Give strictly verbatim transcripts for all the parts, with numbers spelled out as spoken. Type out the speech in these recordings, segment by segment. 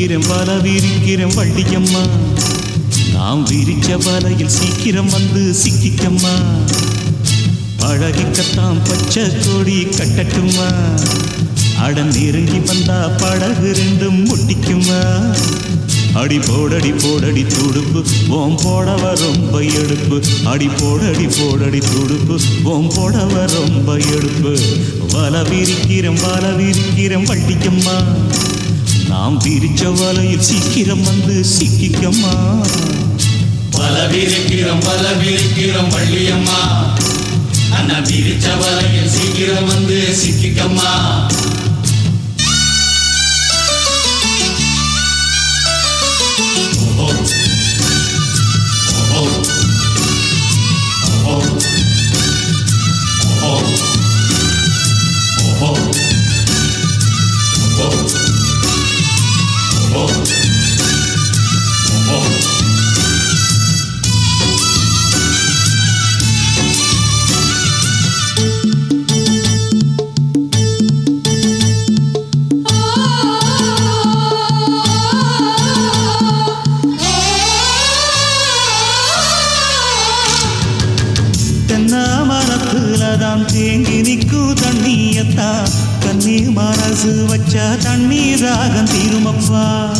விரிக்கிறேன் வல விரிக்கிறேன் வள்ளியம்மா நாம் விரிச்ச வலையில் சீக்கிரம் வந்து சிக்கிக்கம்மா பழகிக்கத்தான் பச்சை கொடி கட்டட்டுமா அட நெருங்கி வந்தா படகு ரெண்டும் முட்டிக்குமா அடி போடடி போடடி துடுப்பு ஓம் போடவ ரொம்ப எடுப்பு அடி போடடி போடடி துடுப்பு ஓம் போடவ ரொம்ப எடுப்பு வல விரிக்கிறேன் வல விரிக்கிறேன் வள்ளியம்மா நாம் விரிச்ச வலையில் சீக்கிரம் வந்து சிக்கிக்கம்மா வல விரிக்கிறோம் வல விரிக்கிறோம் வள்ளியம்மா அண்ணா விரிச்ச வலையில் சீக்கிரம் வந்து சிக்கிக்கம்மா மரத்துலதான் தேங்கி நிற்கும் தண்ணியத்தா கண்ணீர் மனசு வச்சா தண்ணீராகம் தீருமப்பா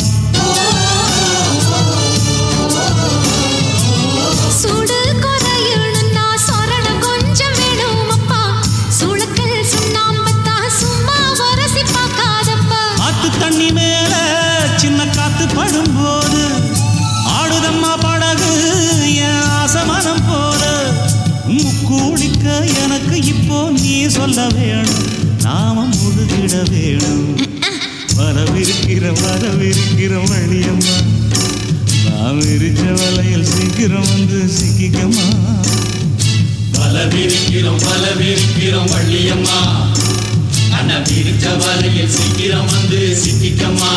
சுடு குறையுன்னா சொரண கொஞ்சம் வேணுமப்பா சுளுக்கல் சுண்ணாம்பத்தா சும்மா வரசி பார்க்காதப்பா ஆத்து தண்ணி மேல சின்ன காத்து படும்போது ஆடுதம்மா படகு என் ஆசமனம் போல முக்கூடிக்க எனக்கு இப்போ நீ சொல்ல வேணும் நாம முழுகிட வேணும் வரவிருக்கிற வரவிருக்கிற வழியம்மா நாம் விரிச்ச வலையில் சீக்கிரம் வந்து சிக்கிக்கம்மா வல விரிக்கிறோம் வல விரிக்கிறோம் வள்ளியம்மா அண்ணா விரிச்ச வலையில் சீக்கிரம் வந்து சிக்கிக்கம்மா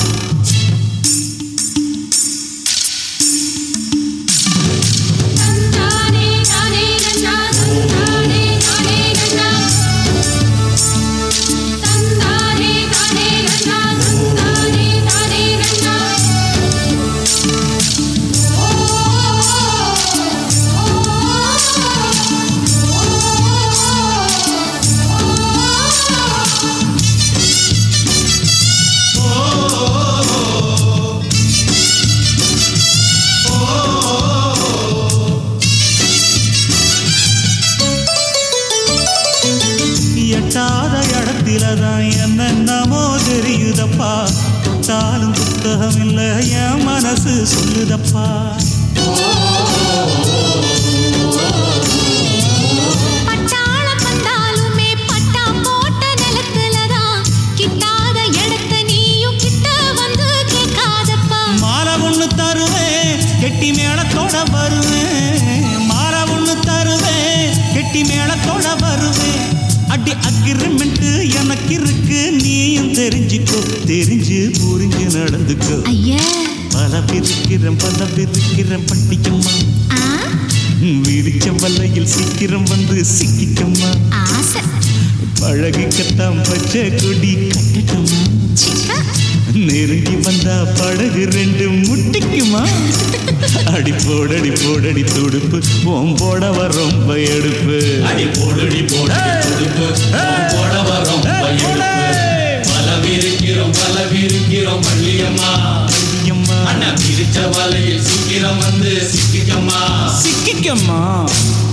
எட்டாத இடத்தில்தான் என்னென்னமோ தெரியுதப்பா தொட்டாலும் புத்தகம் இல்லை என் மனசு சொல்லுதப்பா பட்டாளம் வந்தாலுமே பட்டா போட்ட நிலத்துலதான் கிட்டாத இடத்த நீயும் கிட்ட வந்து கேட்காதப்பா மாலை ஒண்ணு தருவேன் கெட்டி மேளத்தோட வருவேன் மாலை ஒண்ணு தருவேன் கெட்டி மேளத்தோட வருவேன் அடி அக்ரிமெண்ட் எனக்கு இருக்கு நீயும் தெரிஞ்சுக்கோ தெரிஞ்சு புரிஞ்சு நடந்துக்கோ ஐயா பல பிரிக்கிறேன் பல பிரிக்கிறேன் பட்டிக்கம்மா விரிச்ச வலையில் சீக்கிரம் வந்து சிக்கிக்கம்மா ஆசை பழகிக்கத்தான் பச்சை கொடி கட்டட்டுமா நெருங்கி வந்தா படகு ரெண்டு முட்டிக்குமா அடி போடடி போடடி துடுப்பு ஓம் போடவ ரொம்ப எடுப்பு அடி போடடி போடடி துடுப்பு போடவ ரொம்ப எடுப்பு வல விரிக்கிறோம் வல விரிக்கிறோம் வள்ளியம்மா வள்ளியம்மா அண்ணா விரிச்ச வலையில் சீக்கிரம் வந்து சிக்கிக்கம்மா சிக்கிக்கம்மா